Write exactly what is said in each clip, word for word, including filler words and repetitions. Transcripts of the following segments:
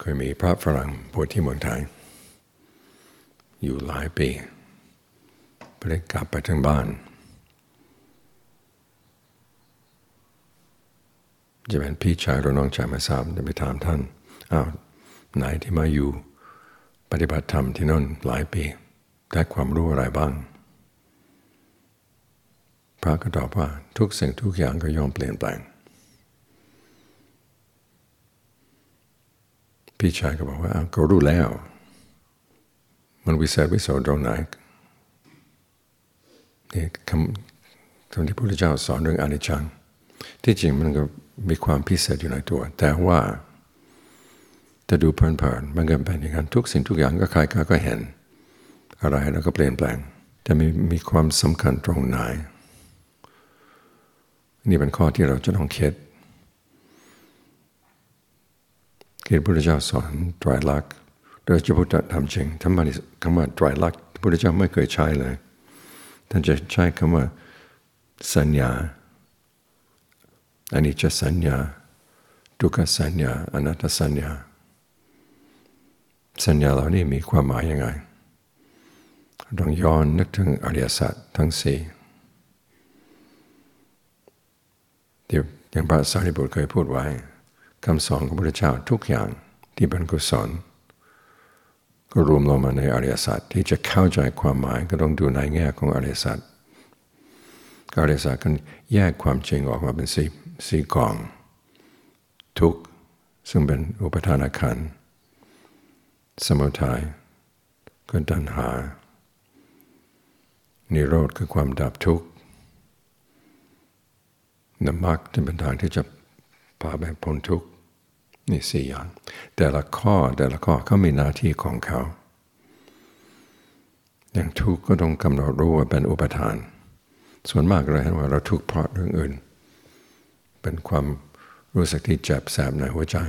เคยมีพระฝรั่งบวชที่เมืองไทยอยู่หลายปีไปได้กลับไปถึงบ้านจะเป็นพี่ชายหรือน้องชายไม่ทราบจะไปถามท่านอ้าวไหนที่มาอยู่ปฏิบัติธรรมที่นั่นหลายปีได้ความรู้อะไรบ้างพระก็ตอบว่าทุกสิ่งทุกอย่างก็ย่อมเปลี่ยนแปลงพี่ชายก็บอกว่าก็รู้แล้วมันวิเศษวิโสตรงไหนนี่คำที่พระพุทธเจ้าสอนเรื่องอนิจจังที่จริงมันก็มีความพิเศษอยู่ในตัวแต่ว่าจะดูเพลินๆมันก็เป็นอย่างนั้นทุกสิ่งทุกอย่างก็ใครก็เห็นอะไรแล้วก็เปลี่ยนแปลงแต่มีมีความสำคัญตรงไหนนี่เป็นข้อที่เราจะต้องคิดที่พระพุทธเจ้าสอนไตรลักษณ์โดยเฉพาะธรรมจริงธรรมะคำว่าไตรลักษณ์พระพุทธเจ้าไม่เคยใช้เลยท่านจะใช้คำว่าสัญญาอนิจจสัญญาทุกขสัญญาอนัตตสัญญาสัญญาเหล่านี้มีความหมายยังไงต้องย้อนนึกถึงอริยสัจทั้งสี่ที่อย่างพระสารีบุตรเคยพูดไว้คำสอนของพระพุทธเจ้าทุกอย่างที่เป็นกุศลก็รวมลงมาในอริยสัจที่จะเข้าใจความหมายก็ต้องดูในแง่ของอริยสัจอริยสัจก็แยกความจริงออกมาเป็นสี่สี่กองทุกข์ซึ่งเป็นอุปทานขันธ์สมุทัยก็ตัณหานิโรธคือความดับทุกข์มรรคที่เป็นทางที่จะพาไปพ้นทุกข์นี่สี่อย่างแต่ละข้อแต่ละข้อเขามีหน้าที่ของเขาอย่างทุกข์ก็ต้องกำหนดรู้ว่าเป็นอุปทานส่วนมากเราเห็นว่าเราทุกข์เพราะเรื่องอื่นเป็นความรู้สึกที่เจ็บแสบในหัวใจ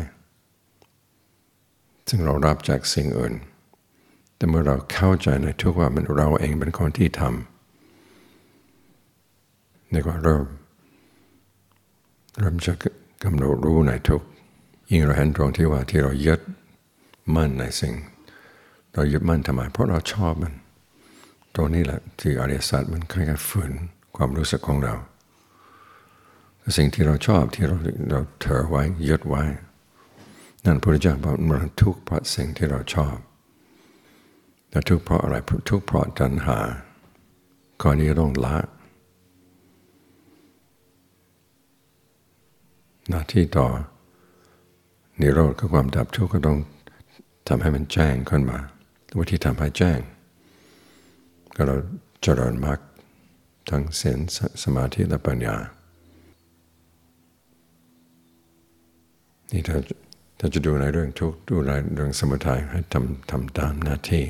ซึ่งเรารับจากสิ่งอื่นแต่เมื่อเราเข้าใจในทุกข์ว่ามันเราเองเป็นคนที่ทำนี่ก็เริ่มเริ่มจะกำหนดรู้ในทุกข์ยิ่งเราเห็นตรงที่ว่าที่เรายึดมั่นในสิ่งเรายึดมั่นทำไมเพราะเราชอบมันตรงนี้แหละที่อริยสัจมันคล้ายๆฝืนความรู้สึกของเราสิ่งที่เราชอบที่เราเราเถอไว้ยึดไว้นั่นพระพุทธเจ้าบอกมันทุกข์เพราะสิ่งที่เราชอบแต่ทุกข์เพราะอะไรทุกข์เพราะตัณหาข้อนี้ต้องละหน้าที่ต่อนิโรธคือความดับทุกข์ก็ต้องทำให้มันแจ้งขึ้นมาวิธีทำให้แจ้งก็เราเจริญมรรคทั้งศีลสมาธิและปัญญานี่ถ้าถ้าจะดูในเรื่องทุกข์ดูในเรื่องสมุทัยให้ทำทำตามหน้าที่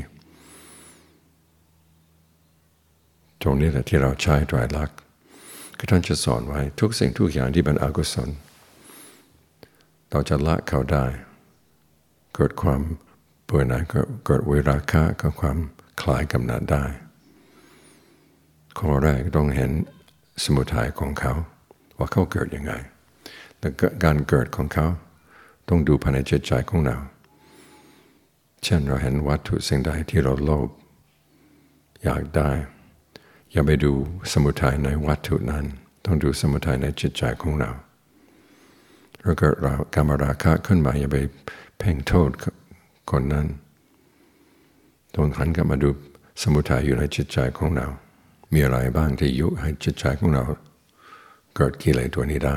ตรงนี้แหละที่เราใช้ไตรลักษณ์ก็ท่านจะสอนไว้ทุกสิ่งทุกอย่างที่เป็นอกุศลเราจะละเขาได้เกิดความเบื่อหน่ายก็เกิดวิราคะก็ความคลายกำหนัดได้ข้อแรกต้องเห็นสมุทัยของเขาว่าเขาเกิดยังไงแต่การเกิดของเขาต้องดูภายในจิตใจของเราเช่นเราเห็นวัตถุสิ่งใดที่เราโลภอยากได้อย่าไปดูสมุทัยในวัตถุนั้นต้องดูสมุทัยในจิตใจของเราแล้วก็เรากามราคะขึ้นมาอย่าไปเพ่งโทษคนนั้นต้องหันกลับมาดูสมุทัยอยู่ในจิตใจของเรามีอะไรบ้างที่ยุให้จิตใจของเราเกิดกิเลสตัวนี้ได้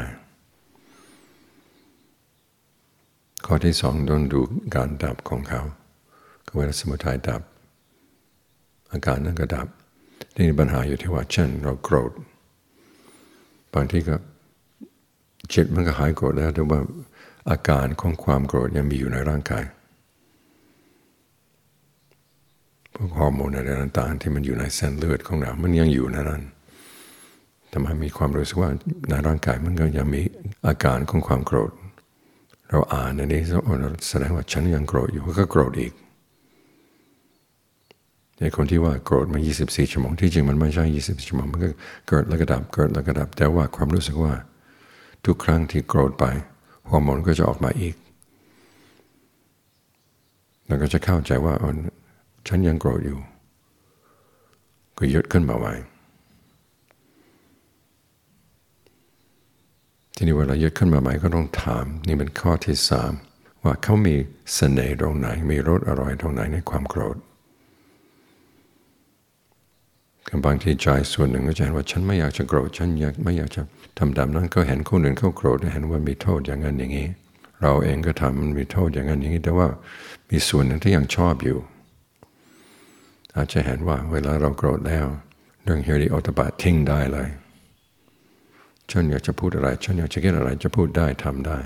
ข้อที่สองต้องดูการดับของเขาก็เวลาสมุทัยดับอาการนั้นก็ดับที่มีปัญหาอยู่ที่ว่าเช่นเราโกรธบางทีก็จิตมันก็หายโกรธแล้วแต่ว่าอาการของความโกรธยังมีอยู่ในร่างกายพวกฮอร์โมนอะไรต่างๆที่มันอยู่ในเส้นเลือดของเรามันยังอยู่ในนั้นทำให้มีความรู้สึกว่าในร่างกายมันก็ยังมีอาการของความโกรธเราอ่านในนี้แสดงว่าฉันยังโกรธอยู่ก็โกรธอีกในคนที่ว่าโกรธมายี่สิบสี่ชั่วโมงที่จริงมันไม่ใช่ยี่สิบสี่ชั่วโมงมันก็เกิดแล้วก็ดับเกิดแล้วก็ดับแต่ว่าความรู้สึกว่าทุกครั้งที่โกรธไปฮอร์โมนก็จะออกมาอีกเราก็จะเข้าใจว่าฉันยังโกรธอยู่ก็ยึดขึ้นมาไว้ทีนี้เวลายึดขึ้นมาใหม่ก็ต้องถามนี่เป็นข้อที่สามว่าเขามีเสน่ห์ตรงไหนมีรสอร่อยตรงไหนในความโกรธบางทีใจส่วนหนึ่งก็จะเห็นว่าฉันไม่อยากจะโกรธฉันอยากไม่อยากจะทำตามนั้นก็เห็นคนอื่นเขาโกรธเห็นว่ามีโทษอย่างนั้นอย่างนี้เราเองก็ทำมันมีโทษอย่างนั้นอย่างนี้แต่ว่ามีส่วนหนึ่งที่ยังชอบอยู่อาจจะเห็นว่าเวลาเราโกรธแล้วเรื่องฮิริโอตปะทิ้งได้เลยฉันอยากจะพูดอะไรฉันอยากจะคิดอะไรจะพูดได้ทำได้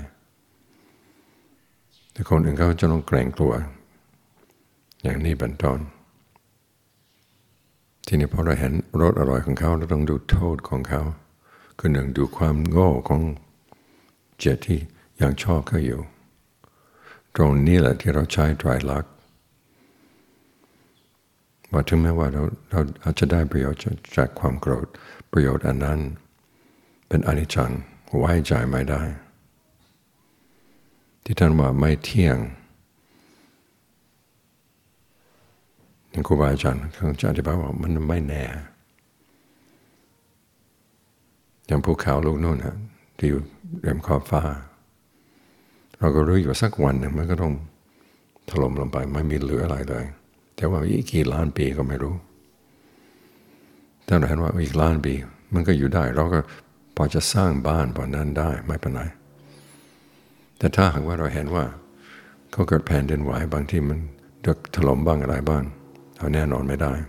แต่คนอื่นเขาจะต้องเกรงกลัวอย่างนี้เป็นต้นทีนี้พอเราเห็นรสอร่อยของเขาเราต้องดูโทษของเขาคือหนึ่งดูความโง่ของเจตที่ยังชอบเขาอยู่ตรงนี้แหละที่เราใช้ไตรลักษณ์ว่าถึงแม้ว่าเราเราอาจจะได้ประโยชน์จากความโกรธประโยชน์อันนั้นเป็นอนิจจังไว้ใจไม่ได้ที่ท่านว่าไม่เที่ยงครูบาอาจารย์เขาจะอธิบายว่ามันไม่แน่อย่างภูเขาลูกโน่นนะที่อยู่ริมขอบฟ้าเราก็รู้อยู่สักวันหนึ่งมันก็ต้องถล่มลงไปไม่มีเหลืออะไรเลยแต่ว่าอีกกี่ล้านปีก็ไม่รู้ถ้าเราเห็นว่าอีกล้านปีมันก็อยู่ได้เราก็พอจะสร้างบ้านบนนั้นได้ไม่เป็นไรแต่ถ้าหากว่าเราเห็นว่าเขาเกิดแผ่นดินไหวบางที่มันเดือดถล่มบ้างอะไรบ้างเราแน่นอนไม่ได้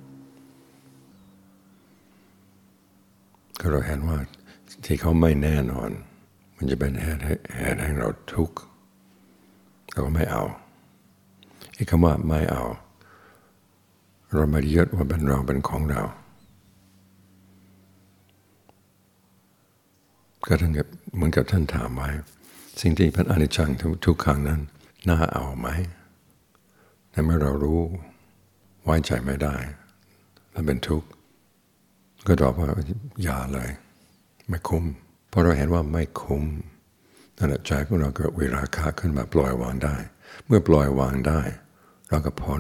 ก็เราเห็นว่าที่เขาไม่แน่นอนมันจะเป็นเหตุให้ให้เราทุกข์เราก็ไม่เอาไอ้คำว่าไม่เอาเราไม่ยึดว่าเป็นเราเป็นของเราก็ทั้งกับเหมือนกับท่านถามไว้สิ่งที่เป็นอนิจจังทุกครั้งนั้นน่าเอาไหมแต่เมื่อเรารู้ไว้ใจไม่ได้และเป็นทุกข์ก็ตอบว่าอย่าเลยไม่คุ้มเพราะเราเห็นว่าไม่คุ้มนั่นแหละใจของเราเกิดวิราคะขึ้นมาปล่อยวางได้เมื่อปล่อยวางได้เราก็พ้น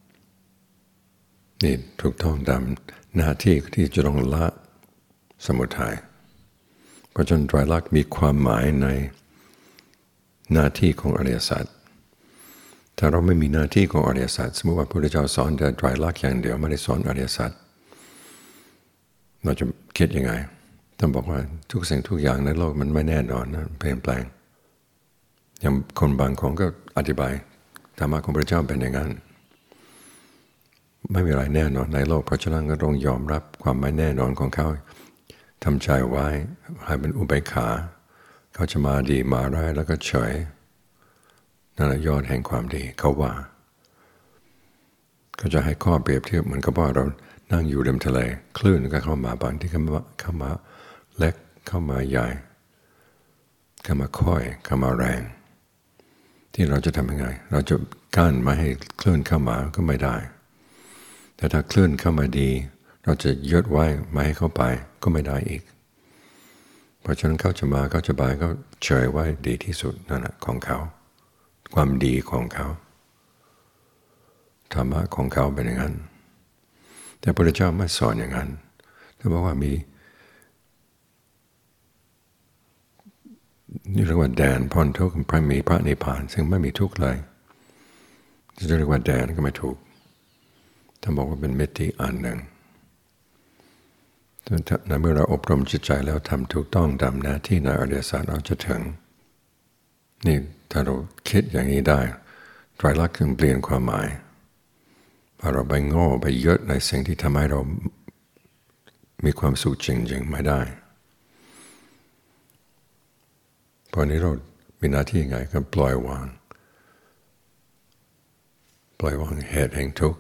นี่ถูกต้องตามหน้าที่ที่จะต้องละสมุทัยเพราะฉะนั้นไตรลักษณ์มีความหมายในหน้าที่ของอริยสัจถ้าเราไม่มีหน้าที่ของอริยสัจสมมติว่าพระพุทธเจ้าสอนแต่ไตรลักษณ์อย่างเดียวไม่ได้สอนอริยสัจเราจะคิดยังไงต้องบอกว่าทุกสิ่งทุกอย่างในโลกมันไม่แน่นอนนะเปลี่ยนแปลงอย่างคนบางคนก็อธิบายธรรมะของพระเจ้าเป็นอย่างนั้นไม่มีอะไรแน่นอนในโลกเพราะฉะนั้นก็ต้องยอมรับความไม่แน่นอนของเขาทำใจไว้ให้เป็นอุเบกขาเขาจะมาดีมาร้ายแล้วก็เฉยนั่นแหละยอดแห่งความดีเขาว่าก็จะให้ข้อเปรียบเทียบเหมือนกับว่าเรานั่งอยู่ริมทะเลคลื่นก็เข้ามาบางที่เข้ามาเข้ามาเล็กเข้ามาใหญ่เข้ามาค่อยเข้ามาแรงที่เราจะทำยังไงเราจะกั้นไม่ให้คลื่นเข้ามาก็ไม่ได้แต่ถ้าคลื่นเข้ามาดีเราจะยึดไว้ไม่ให้เข้าไปก็ไม่ได้อีกเพราะฉะนั้นเขาจะมาเขาจะไปก็เฉยไว้ดีที่สุดนั่นแหละของเขาความดีของเขาธรรมะของเขาเป็นอย่างนั้นแต่พระพุทธเจ้าไม่สอนอย่างนั้นท่านบอกว่ามีนี่เรียกว่าแดนพ้นทุกข์พระมีพระนิพพานซึ่งไม่มีทุกข์เลยจะเรียกว่าแดนก็ไม่ถูกท่านบอกว่าเป็นมิติอันหนึ่งในเมื่อเราอบรมจิตใจแล้วทำถูกต้องตามหน้าที่ในอริยสัจเราจะถึงนี่ถ้าเราคิดอย่างนี้ได้ไตรลักษณ์จึงเปลี่ยนความหมายพอเราไปโง่ไปยึดในสิ่งที่ทำให้เรามีความสุขจริงๆไม่ได้เพราะนี้เรามีหน้าที่ไงก็ปล่อยวางปล่อยวางเหตุแห่งทุกข์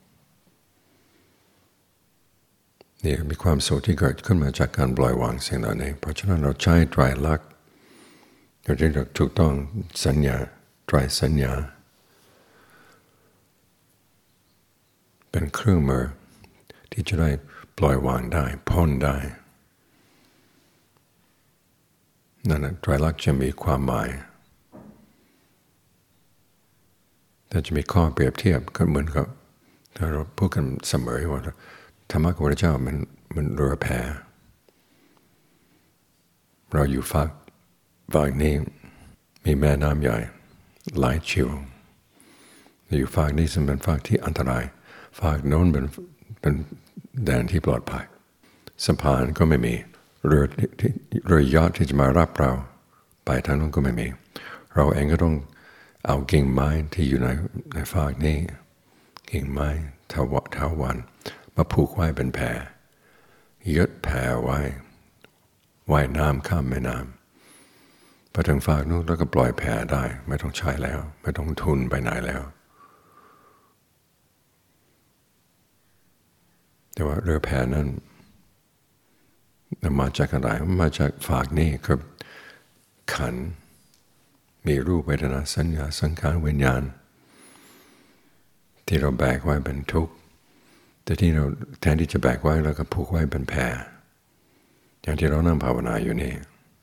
นี่มีความสุขที่เกิดขึ้นมาจากการปล่อยวางสิ่งเหล่านี้เพราะฉะนั้นเราใช้ไตรลักษณ์เราจะถูกต้องสัญญาไตรสัญญาเป็นเครื่องมือที่จะได้ปล่อยวางได้พ้นได้นั่นแหละไตรลักษณ์จะมีความหมายแต่แต่จะมีข้อเปรียบเทียบก็เหมือนกับถ้าเราพูดกันเสมอว่าธรรมะของพระเจ้ามันมันเรือแพเราอยู่ฝากฝั่งนี้มีแม่น้ำใหญ่หลายชิวอยู่ฝากนี้ซึ่งเป็นฝากที่อันตรายฝากโน้นเป็นเป็นแดนที่ปลอดภัยสะพานก็ไม่มีเรือที่เรือยอชต์ที่จะมารับเราไปทางนู้นก็ไม่มีเราเองก็ต้องเอากิ่งไม้ที่อยู่ในในฝากนี้กิ่งไม้เถาวัลย์เถาวันมาผูกไว้เป็นแพยึดแพไว้ว่ายน้ำข้ามแม่น้ำพอถึงฝากนู้นแล้วก็ปล่อยแพได้ไม่ต้องใช้แล้วไม่ต้องทุนไปไหนแล้วแต่ว่าเรือแพนั้นมาจากอะไรมาจากฝากนี้คือขันธ์มีรูปเวทนาสัญญาสังขารวิญญาณที่เราแบกไว้เป็นทุกข์แต่ที่เราแทนที่จะแบกไว้เราก็ผูกไว้เป็นแพอย่างที่เรานั่งภาวนาอยู่นี่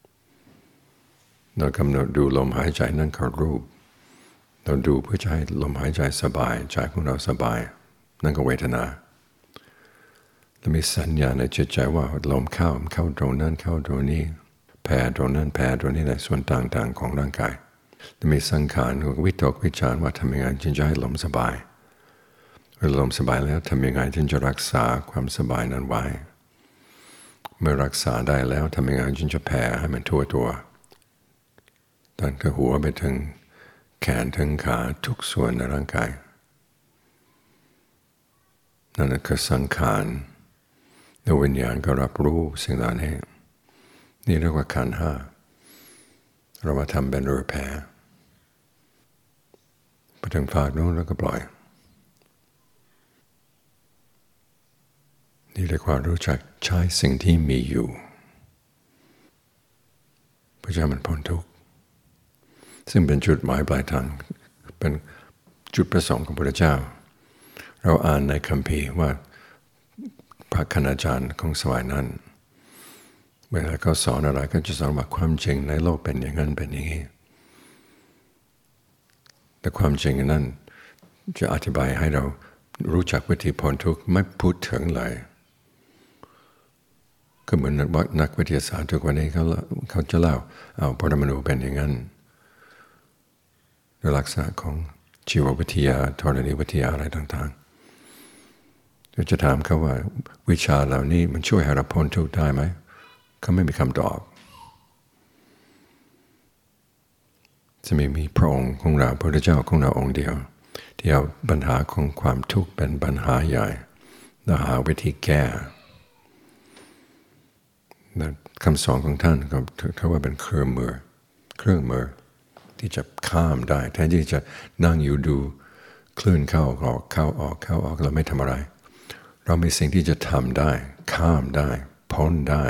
เรากำหนดดูลมหายใจนั่นคือรูปเราดูเพื่อจะให้ลมหายใจสบายใจของเราสบายนั่นก็เวทนาแล้วมีสัญญาในจิตใจว่าลมเข้าเข้าตรงนั้นเข้าตรงนี้แผ่ตรงนั้นแผ่ตรงนี้ในส่วนต่างๆของร่างกายแล้วมีสังขารวิตกวิจารณ์ว่าทำยังไงจึงจะให้ลมสบายเมื่อลมสบายแล้วทำยังไงจึงจะรักษาความสบายนั้นไว้เมื่อรักษาได้แล้วทำยังไงจึงจะแผ่ให้มันทั่วตัวตั้งแต่หัวไปถึงแขนถึงขาทุกส่วนในร่างกายนั่นคือสังขารแล้ววิญญาณก็รับรู้สิ่งเหล่านี้นี่เรียกว่าขันธ์ห้าเรามาทำเป็นเรือแพไปถึงฝากนู้นแล้วก็ปล่อยนี่เรียกว่ารู้จักใช้สิ่งที่มีอยู่เพื่อจะมันพ้นทุกข์ซึ่งเป็นจุดหมายปลายทางเป็นจุดประสงค์ของพระพุทธเจ้าเราอ่านในคัมภีร์ว่าพระคณาจารย์ของสมัยนั้นเวลาเขาสอนอะไรก็จะสอนว่าความจริงในโลกเป็นอย่างนั้นเป็นอย่างนี้แต่ความจริงนั้นจะอธิบายให้เรารู้จักวิธีพ้นทุกข์ไม่พูดถึงเลยก็เหมือนนักวิทยาศาสตร์ทุกวันนี้เขาเขาจะเล่าเอาปรมาณูเป็นอย่างนั้นลักษณะของชีววิทยาธรณีวิทยาอะไรต่างๆเราจะถามเขาว่าวิชาเหล่านี้มันช่วยให้เราพ้นทุกข์ได้ไหมเขาไม่มีคำตอบจะไม่มีพระองค์ของเราพระพุทธเจ้าของเราองค์เดียวที่เอาปัญหาของความทุกข์เป็นปัญหาใหญ่และหาวิธีแก้คำสอนของท่านก็ถือว่าเป็นเครื่องมือเครื่องมือที่จะข้ามได้แทนที่จะนั่งอยู่ดูคลื่นเข้าออกเข้าออกเข้าออกเราไม่ทำอะไรเรามีสิ่งที่จะทำได้ข้ามได้พ้นได้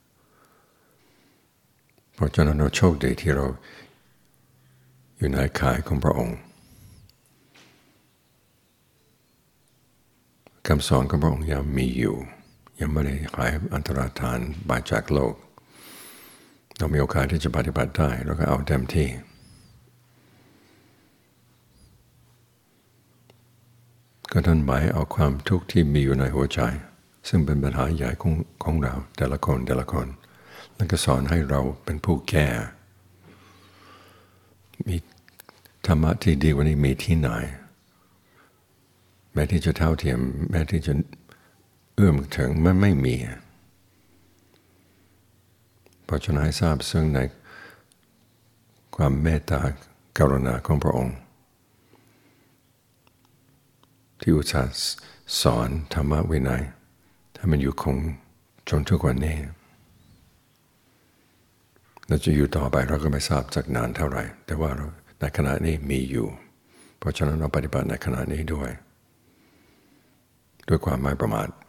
เพราะฉะนั้นเราโชคดีที่เราอยู่ในข่ายของพระองค์คำสอนของพระองค์ยังมีอยู่ยังไม่ได้หายอันตรธานบาดจากโลกเรามีโอกาสที่จะปฏิบัติได้เราก็เอาเต็มที่ก็ท่านหมายเอาความทุกข์ที่มีอยู่ในหัวใจซึ่งเป็นปัญหาใหญ่ของของเราแต่ละคนแต่ละคนแล้วก็สอนให้เราเป็นผู้แก้มีธรรมะที่ดีกว่านี้มีที่ไหนแม้ที่จะเท่าเทียมแม้ที่จะเอื้อมถึงมันไม่มีเพราะฉะนั้นให้ทราบซึ่งในความเมตตากรุณาของพระองค์ที่อุตส่าห์สอนธรรมะวินัยถ้ามันอยู่คงจนทุกวันนี้เราจะอยู่ต่อไปเราก็ไม่ทราบจากนานเท่าไหร่แต่ว่าเราในขณะนี้มีอยู่เพราะฉะนั้นเราปฏิบัติในขณะนี้ด้วยด้วยความไม่ประมาท